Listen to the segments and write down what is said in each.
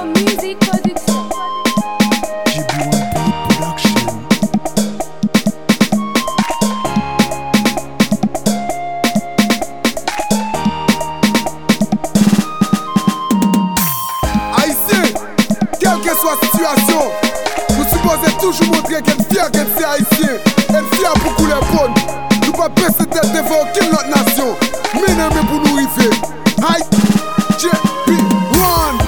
Music Production. GB1 Production. Haïtien, quelle que soit la situation, nous supposons toujours montrer qu'elle est fière qu'elle c'est haïtien. Elle est fière pour couler bonne. Nous pas baisser tête devant aucune autre nation. Mais non, mais pour nous river. Aïe, GB1.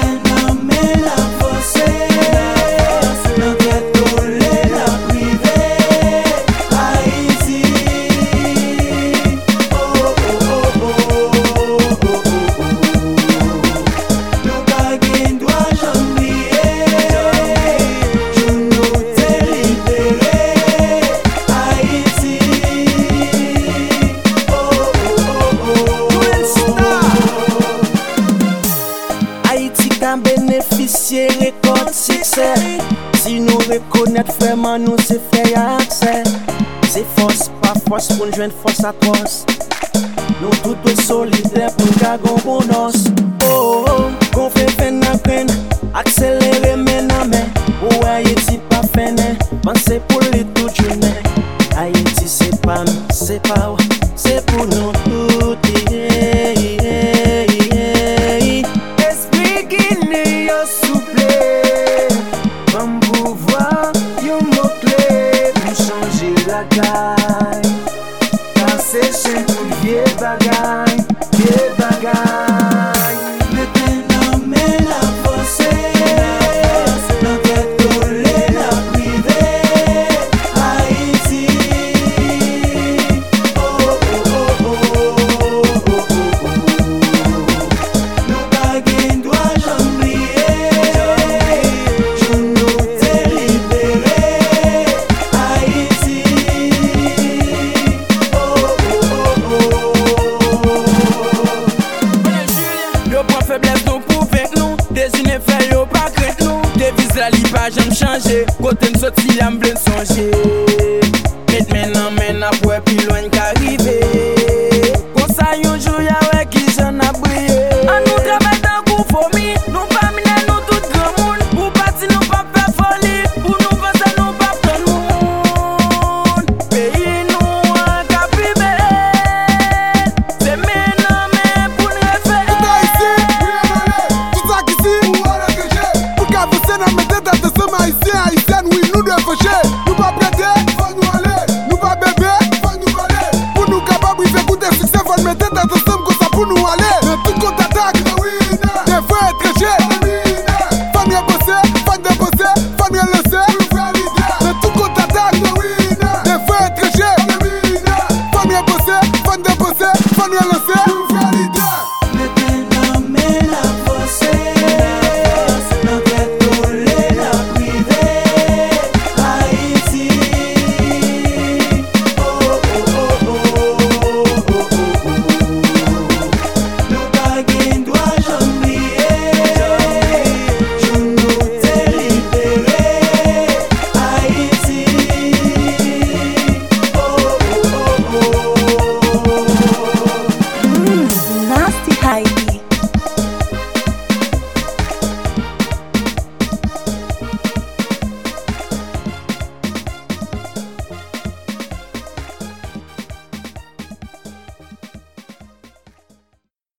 Bénéficier récolte succès. Si nous reconnaître vraiment nous c'est fait accès. C'est force pas force pour nous joindre force à force. Nous tous solidaires pour nous gagner bon bonus. Oh oh, qu'on fait peine à peine, accélérer main à main. Oh Haïti pas peine, pensez pour les tout journée. Haïti c'est pas pour nous tout. Session pour vieux bagaille, vieux bagaille. Maintenant, mais la force, notre collé la privée, Haïti. Oh oh oh oh oh oh oh oh. Nos baguettes doivent jambrier, je nous t'ai libéré, Haïti. Faiblesse nous pour vaincre nous. Désigner fait yo pas craindre nous. Devise la li pas jamais changer. Côté nous sorti la m'blin songer.